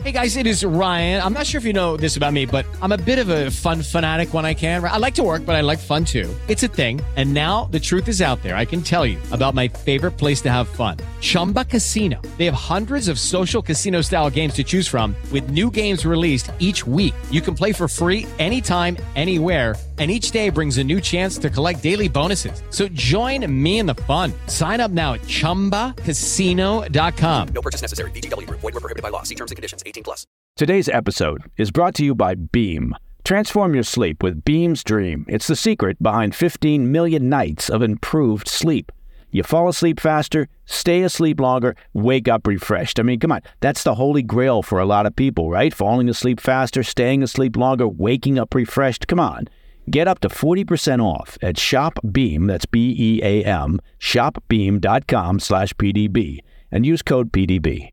Hey guys, it is Ryan. I'm not sure if you know this about me, but I'm a bit of a fun fanatic when I can. I like to work, but I like fun too. It's a thing. And now the truth is out there. I can tell you about my favorite place to have fun. Chumba Casino. They have hundreds of social casino style games to choose from with new games released each week. You can play for free anytime, anywhere. And each day brings a new chance to collect daily bonuses. So join me in the fun. Sign up now at ChumbaCasino.com. No purchase necessary. VGW Group. Void where prohibited by law. See terms and conditions. 18+. Today's episode is brought to you by Beam. Transform your sleep with Beam's Dream. It's the secret behind 15 million nights of improved sleep. You fall asleep faster, stay asleep longer, wake up refreshed. I mean, come on. That's the holy grail for a lot of people, right? Falling asleep faster, staying asleep longer, waking up refreshed. Come on. Get up to 40% off at ShopBeam, that's B-E-A-M, shopbeam.com/PDB, and use code PDB.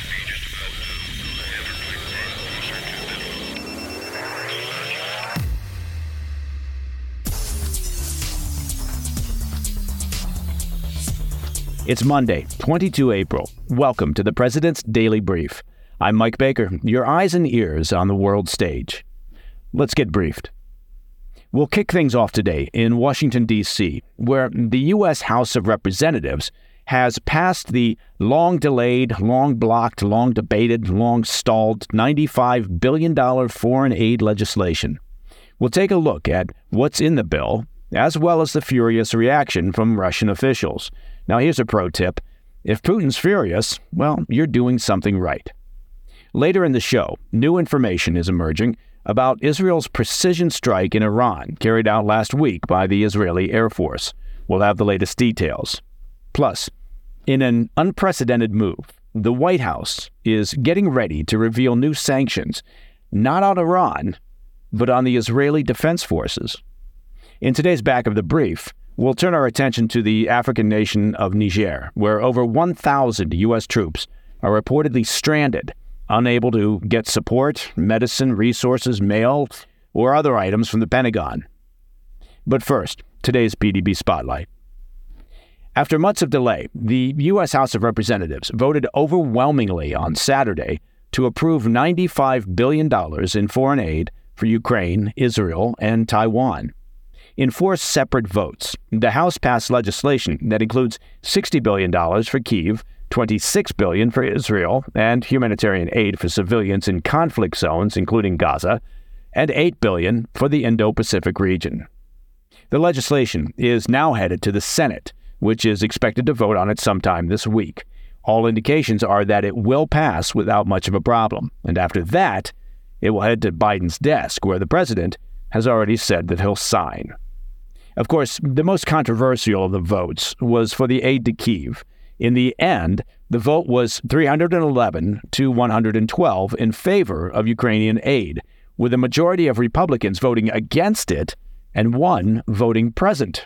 It's Monday, 22 April. Welcome to the President's Daily Brief. I'm Mike Baker, your eyes and ears on the world stage. Let's get briefed. We'll kick things off today in Washington, D.C., where the U.S. House of Representatives has passed the long-delayed, long-blocked, long-debated, long-stalled $95 billion foreign aid legislation. We'll take a look at what's in the bill, as well as the furious reaction from Russian officials. Now, here's a pro tip. If Putin's furious, well, you're doing something right. Later in the show, new information is emerging about Israel's precision strike in Iran carried out last week by the Israeli Air Force. We'll have the latest details. Plus, in an unprecedented move, the White House is getting ready to reveal new sanctions, not on Iran, but on the Israeli Defense Forces. In today's Back of the Brief, we'll turn our attention to the African nation of Niger, where over 1,000 U.S. troops are reportedly stranded, unable to get support, medicine, resources, mail, or other items from the Pentagon. But first, today's PDB Spotlight. After months of delay, the U.S. House of Representatives voted overwhelmingly on Saturday to approve $95 billion in foreign aid for Ukraine, Israel, and Taiwan. In 4 separate votes, the House passed legislation that includes $60 billion for Kyiv, $26 billion for Israel, and humanitarian aid for civilians in conflict zones, including Gaza, and $8 billion for the Indo-Pacific region. The legislation is now headed to the Senate, which is expected to vote on it sometime this week. All indications are that it will pass without much of a problem, and after that, it will head to Biden's desk, where the president has already said that he'll sign. Of course, the most controversial of the votes was for the aid to Kyiv. In the end, the vote was 311 to 112 in favor of Ukrainian aid, with a majority of Republicans voting against it and one voting present.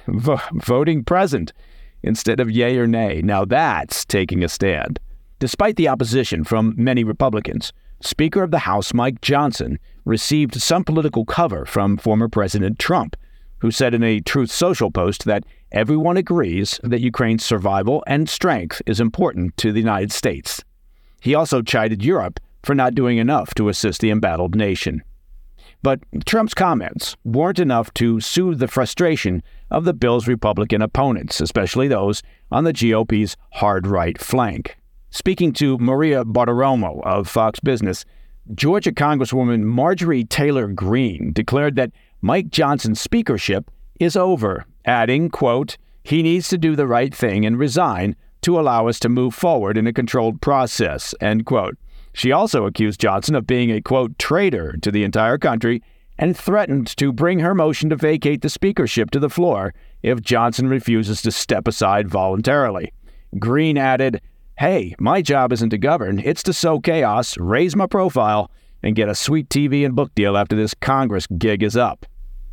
Voting present instead of yay or nay. Now that's taking a stand. Despite the opposition from many Republicans, Speaker of the House Mike Johnson received some political cover from former President Trump, who said in a Truth Social post that everyone agrees that Ukraine's survival and strength is important to the United States. He also chided Europe for not doing enough to assist the embattled nation. But Trump's comments weren't enough to soothe the frustration of the bill's Republican opponents, especially those on the GOP's hard right flank. Speaking to Maria Bartiromo of Fox Business, Georgia Congresswoman Marjorie Taylor Greene declared that Mike Johnson's speakership is over, adding, quote, "He needs to do the right thing and resign to allow us to move forward in a controlled process," end quote. She also accused Johnson of being a, quote, traitor to the entire country and threatened to bring her motion to vacate the speakership to the floor if Johnson refuses to step aside voluntarily. Greene added, "Hey, my job isn't to govern. It's to sow chaos, raise my profile, and get a sweet TV and book deal after this Congress gig is up."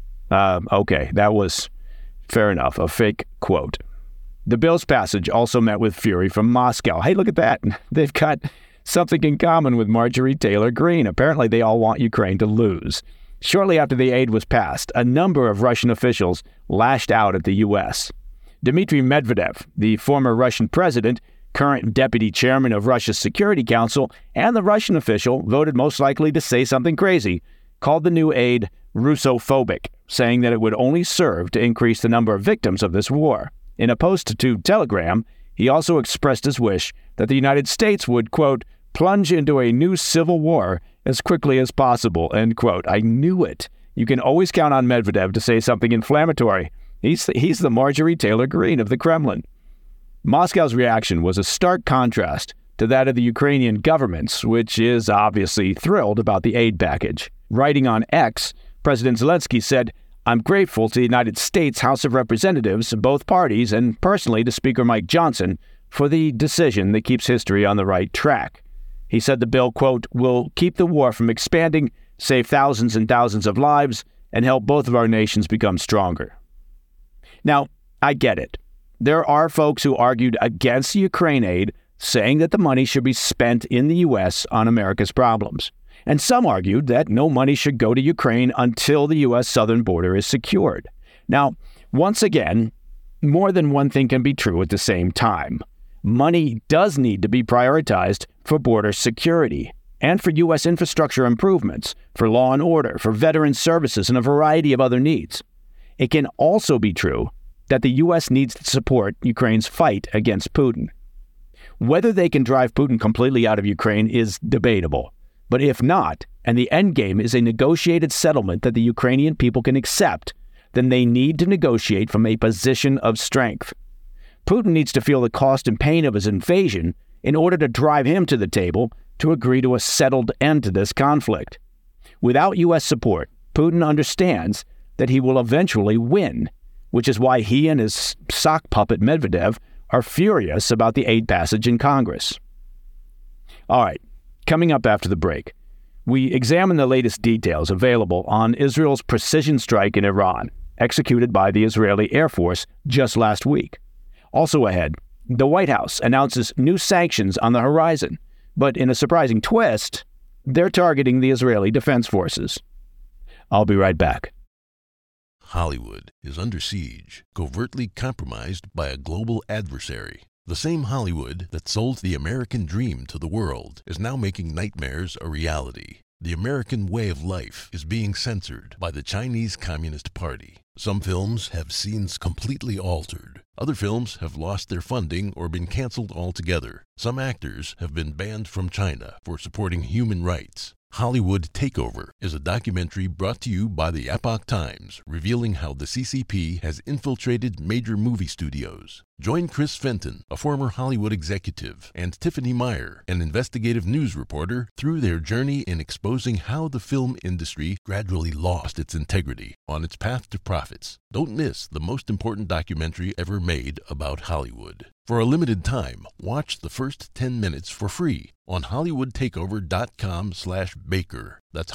Okay, that was, fair enough, a fake quote. The bill's passage also met with fury from Moscow. Hey, look at that. They've got something in common with Marjorie Taylor Greene. Apparently, they all want Ukraine to lose. Shortly after the aid was passed, a number of Russian officials lashed out at the U.S. Dmitry Medvedev, the former Russian president, current deputy chairman of Russia's Security Council, and the Russian official voted most likely to say something crazy, called the new aid Russophobic, saying that it would only serve to increase the number of victims of this war. In a post to Telegram, he also expressed his wish that the United States would, quote, plunge into a new civil war as quickly as possible, end quote. I knew it. You can always count on Medvedev to say something inflammatory. He's the Marjorie Taylor Greene of the Kremlin. Moscow's reaction was a stark contrast to that of the Ukrainian government's, which is obviously thrilled about the aid package. Writing on X, President Zelensky said, I'm grateful to the United States House of Representatives, both parties, and personally to Speaker Mike Johnson for the decision that keeps history on the right track. He said the bill, quote, will keep the war from expanding, save thousands and thousands of lives, and help both of our nations become stronger. Now, I get it. There are folks who argued against Ukraine aid, saying that the money should be spent in the U.S. on America's problems. And some argued that no money should go to Ukraine until the U.S. southern border is secured. Now, once again, more than one thing can be true at the same time. Money does need to be prioritized for border security and for U.S. infrastructure improvements, for law and order, for veteran services, and a variety of other needs. It can also be true that the U.S. needs to support Ukraine's fight against Putin. Whether they can drive Putin completely out of Ukraine is debatable. But if not, and the endgame is a negotiated settlement that the Ukrainian people can accept, then they need to negotiate from a position of strength. Putin needs to feel the cost and pain of his invasion in order to drive him to the table to agree to a settled end to this conflict. Without U.S. support, Putin understands that he will eventually win, which is why he and his sock puppet Medvedev are furious about the aid passage in Congress. All right. Coming up after the break, we examine the latest details available on Israel's precision strike in Iran, executed by the Israeli Air Force just last week. Also ahead, the White House announces new sanctions on the horizon, but in a surprising twist, they're targeting the Israeli Defense Forces. I'll be right back. Hollywood is under siege, covertly compromised by a global adversary. The same Hollywood that sold the American dream to the world is now making nightmares a reality. The American way of life is being censored by the Chinese Communist Party. Some films have scenes completely altered. Other films have lost their funding or been canceled altogether. Some actors have been banned from China for supporting human rights. Hollywood Takeover is a documentary brought to you by the Epoch Times, revealing how the CCP has infiltrated major movie studios. Join Chris Fenton, a former Hollywood executive, and Tiffany Meyer, an investigative news reporter, through their journey in exposing how the film industry gradually lost its integrity on its path to profits. Don't miss the most important documentary ever made about Hollywood. For a limited time, watch the first 10 minutes for free on HollywoodTakeover.com/Baker. That's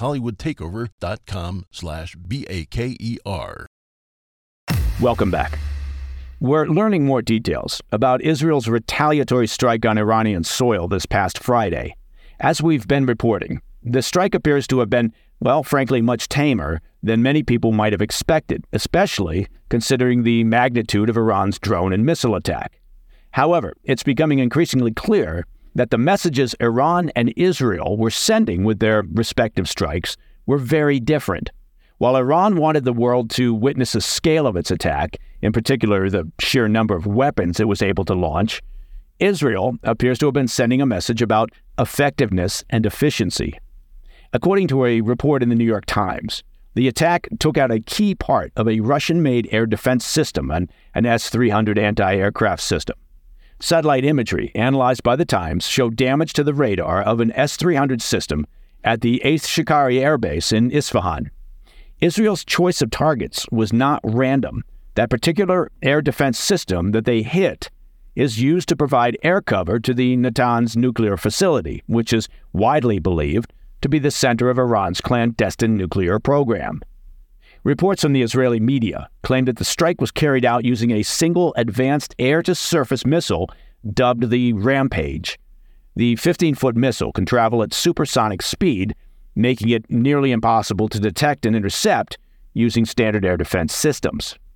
HollywoodTakeover.com/BAKER. Welcome back. We're learning more details about Israel's retaliatory strike on Iranian soil this past Friday. As we've been reporting, the strike appears to have been, well, frankly, much tamer than many people might have expected, especially considering the magnitude of Iran's drone and missile attack. However, it's becoming increasingly clear that the messages Iran and Israel were sending with their respective strikes were very different. While Iran wanted the world to witness the scale of its attack, in particular the sheer number of weapons it was able to launch, Israel appears to have been sending a message about effectiveness and efficiency. According to a report in the New York Times, the attack took out a key part of a Russian-made air defense system, an S-300 anti-aircraft system. Satellite imagery analyzed by the Times showed damage to the radar of an S-300 system at the 8th Shikari Air Base in Isfahan. Israel's choice of targets was not random. That particular air defense system that they hit is used to provide air cover to the Natanz nuclear facility, which is widely believed to be the center of Iran's clandestine nuclear program. Reports from the Israeli media claimed that the strike was carried out using a single advanced air-to-surface missile dubbed the Rampage. The 15-foot missile can travel at supersonic speed, making it nearly impossible to detect and intercept using standard air defense systems.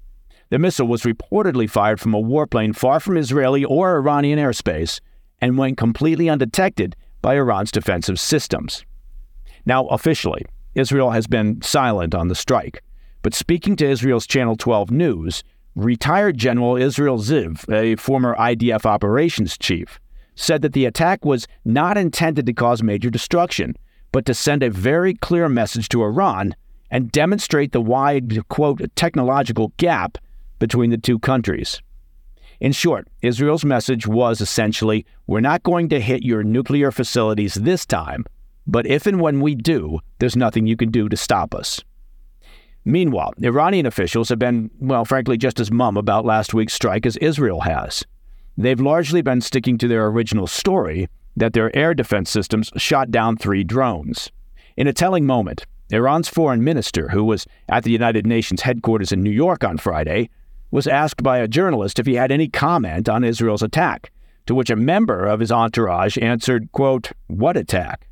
The missile was reportedly fired from a warplane far from Israeli or Iranian airspace and went completely undetected by Iran's defensive systems. Now, officially, Israel has been silent on the strike, but speaking to Israel's Channel 12 News, retired General Israel Ziv, a former IDF operations chief, said that the attack was not intended to cause major destruction, but to send a very clear message to Iran and demonstrate the wide, quote, technological gap between the two countries. In short, Israel's message was essentially, we're not going to hit your nuclear facilities this time, but if and when we do, there's nothing you can do to stop us. Meanwhile, Iranian officials have been, well, frankly, just as mum about last week's strike as Israel has. They've largely been sticking to their original story that their air defense systems shot down 3 drones. In a telling moment, Iran's foreign minister, who was at the United Nations headquarters in New York on Friday, was asked by a journalist if he had any comment on Israel's attack, to which a member of his entourage answered, quote, "What attack?"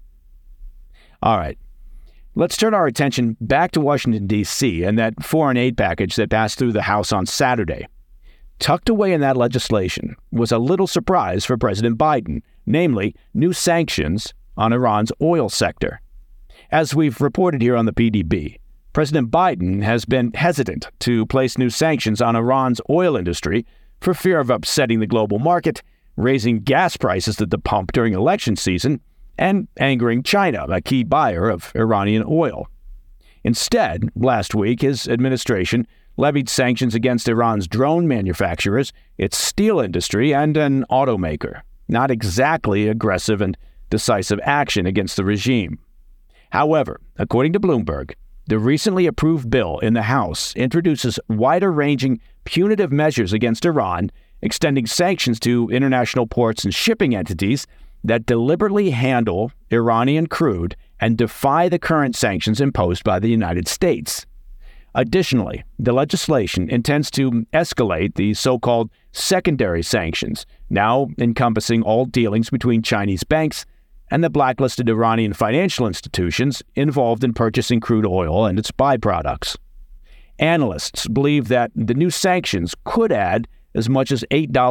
All right, let's turn our attention back to Washington, D.C. and that foreign aid package that passed through the House on Saturday. Tucked away in that legislation was a little surprise for President Biden, namely new sanctions on Iran's oil sector. As we've reported here on the PDB, President Biden has been hesitant to place new sanctions on Iran's oil industry for fear of upsetting the global market, raising gas prices at the pump during election season, and angering China, a key buyer of Iranian oil. Instead, last week, his administration levied sanctions against Iran's drone manufacturers, its steel industry, and an automaker. Not exactly aggressive and decisive action against the regime. However, according to Bloomberg, the recently approved bill in the House introduces wider-ranging punitive measures against Iran, extending sanctions to international ports and shipping entities that deliberately handle Iranian crude and defy the current sanctions imposed by the United States. Additionally, the legislation intends to escalate the so-called secondary sanctions, now encompassing all dealings between Chinese banks and the blacklisted Iranian financial institutions involved in purchasing crude oil and its byproducts. Analysts believe that the new sanctions could add as much as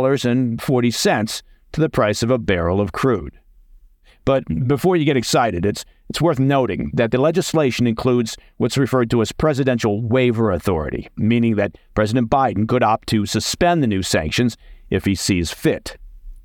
$8.40 to the price of a barrel of crude. But before you get excited, it's worth noting that the legislation includes what's referred to as presidential waiver authority, meaning that President Biden could opt to suspend the new sanctions if he sees fit.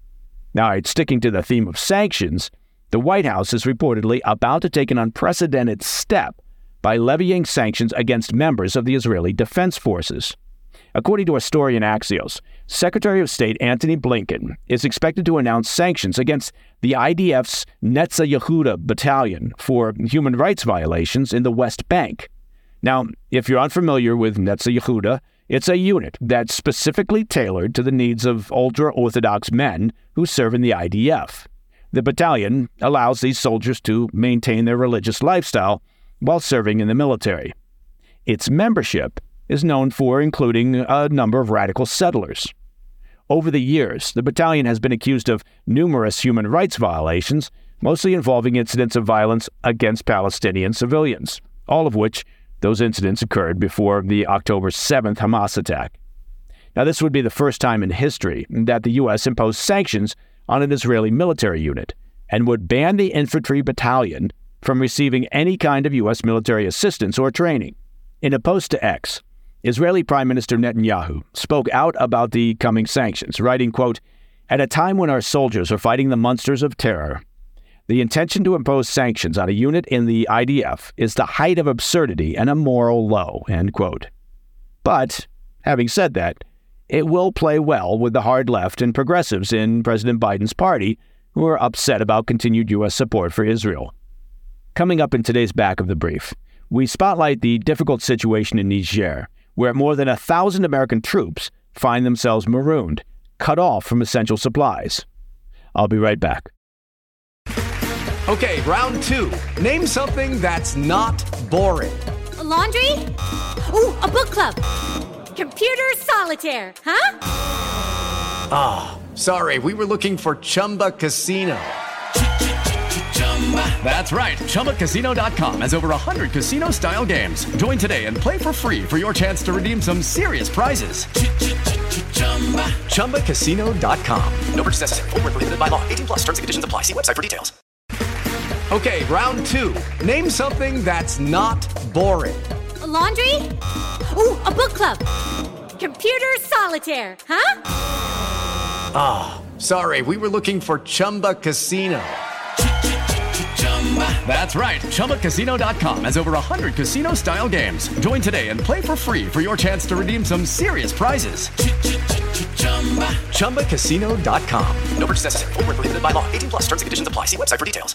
Now, sticking to the theme of sanctions, the White House is reportedly about to take an unprecedented step by levying sanctions against members of the Israeli Defense Forces. According to a story in Axios, Secretary of State Antony Blinken is expected to announce sanctions against the IDF's Netzah Yehuda battalion for human rights violations in the West Bank. Now, if you're unfamiliar with Netzah Yehuda, it's a unit that's specifically tailored to the needs of ultra-Orthodox men who serve in the IDF. The battalion allows these soldiers to maintain their religious lifestyle while serving in the military. Its membership is known for including a number of radical settlers. Over the years, the battalion has been accused of numerous human rights violations, mostly involving incidents of violence against Palestinian civilians, all of which those incidents occurred before the October 7th Hamas attack. Now, this would be the first time in history that the U.S. imposed sanctions on an Israeli military unit and would ban the infantry battalion from receiving any kind of U.S. military assistance or training. In a post to X, Israeli Prime Minister Netanyahu spoke out about the coming sanctions, writing, quote, "At a time when our soldiers are fighting the monsters of terror, the intention to impose sanctions on a unit in the IDF is the height of absurdity and a moral low," end quote. But, having said that, it will play well with the hard left and progressives in President Biden's party who are upset about continued U.S. support for Israel. Coming up in today's Back of the Brief, we spotlight the difficult situation in Niger, where more than 1,000 American troops find themselves marooned, cut off from essential supplies. I'll be right back. Okay, round 2. Name something that's not boring. A laundry? Ooh, a book club. Computer solitaire, huh? Ah, sorry, we were looking for Chumba Casino. That's right. ChumbaCasino.com has over 100 casino-style games. Join today and play for free for your chance to redeem some serious prizes. ChumbaCasino.com. No purchase necessary. Void where prohibited by law. 18 plus terms and conditions apply. See website for details. Okay, round two. Name something that's not boring. A laundry? Ooh, a book club. Computer solitaire, huh? Sorry, we were looking for Chumba Casino. That's right. ChumbaCasino.com has over 100 casino-style games. Join today and play for free for your chance to redeem some serious prizes. ChumbaCasino.com. No purchase necessary. Void where prohibited by law. 18 plus terms and conditions apply. See website for details.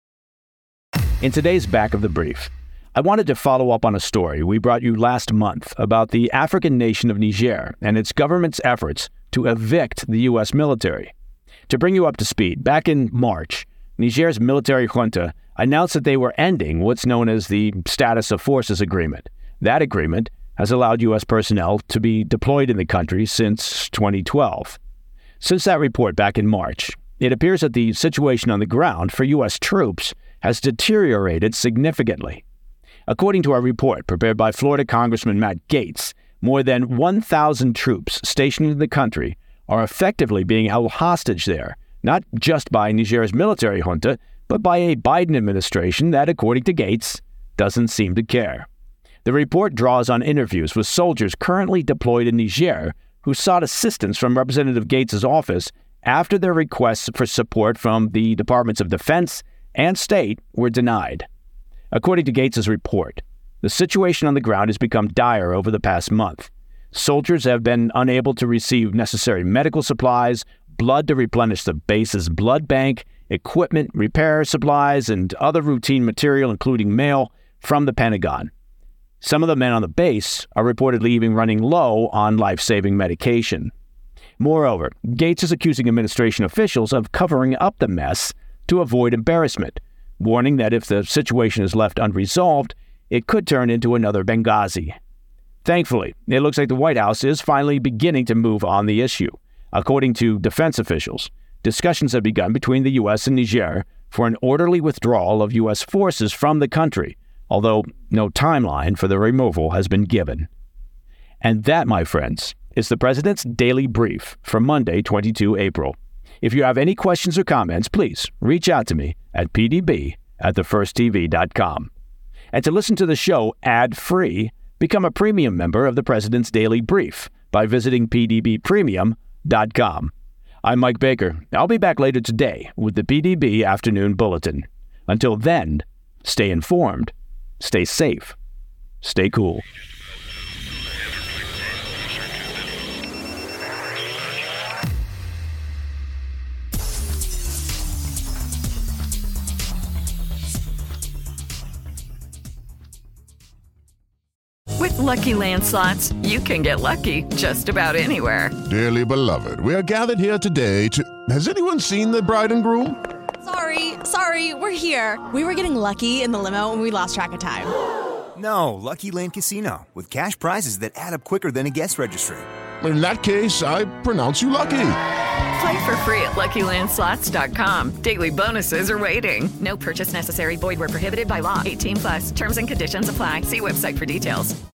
In today's Back of the Brief, I wanted to follow up on a story we brought you last month about the African nation of Niger and its government's efforts to evict the U.S. military. To bring you up to speed, back in March, Niger's military junta announced that they were ending what's known as the Status of Forces Agreement. That agreement has allowed U.S. personnel to be deployed in the country since 2012. Since that report back in March, it appears that the situation on the ground for U.S. troops has deteriorated significantly. According to a report prepared by Florida Congressman Matt Gaetz, more than 1,000 troops stationed in the country are effectively being held hostage there, not just by Niger's military junta, but by a Biden administration that, according to Gaetz, doesn't seem to care. The report draws on interviews with soldiers currently deployed in Niger who sought assistance from Representative Gaetz's office after their requests for support from the Departments of Defense and State were denied. According to Gaetz's report, the situation on the ground has become dire over the past month. Soldiers have been unable to receive necessary medical supplies, blood to replenish the base's blood bank, equipment, repair supplies, and other routine material, including mail, from the Pentagon. Some of the men on the base are reportedly even running low on life-saving medication. Moreover, Gaetz is accusing administration officials of covering up the mess to avoid embarrassment, warning that if the situation is left unresolved, it could turn into another Benghazi. Thankfully, it looks like the White House is finally beginning to move on the issue. According to defense officials, discussions have begun between the U.S. and Niger for an orderly withdrawal of U.S. forces from the country, although no timeline for the removal has been given. And that, my friends, is the President's Daily Brief for Monday, 22 April. If you have any questions or comments, please reach out to me at pdb@thefirsttv.com. And to listen to the show ad-free, become a premium member of the President's Daily Brief by visiting pdbpremium.com. I'm Mike Baker. I'll be back later today with the PDB Afternoon Bulletin. Until then, stay informed, stay safe, stay cool. With Lucky Land Slots, you can get lucky just about anywhere. Dearly beloved, we are gathered here today to... Has anyone seen the bride and groom? Sorry, we're here. We were getting lucky in the limo and we lost track of time. No, Lucky Land Casino, with cash prizes that add up quicker than a guest registry. In that case, I pronounce you lucky. Play for free at LuckyLandSlots.com. Daily bonuses are waiting. No purchase necessary. Void where prohibited by law. 18 plus. Terms and conditions apply. See website for details.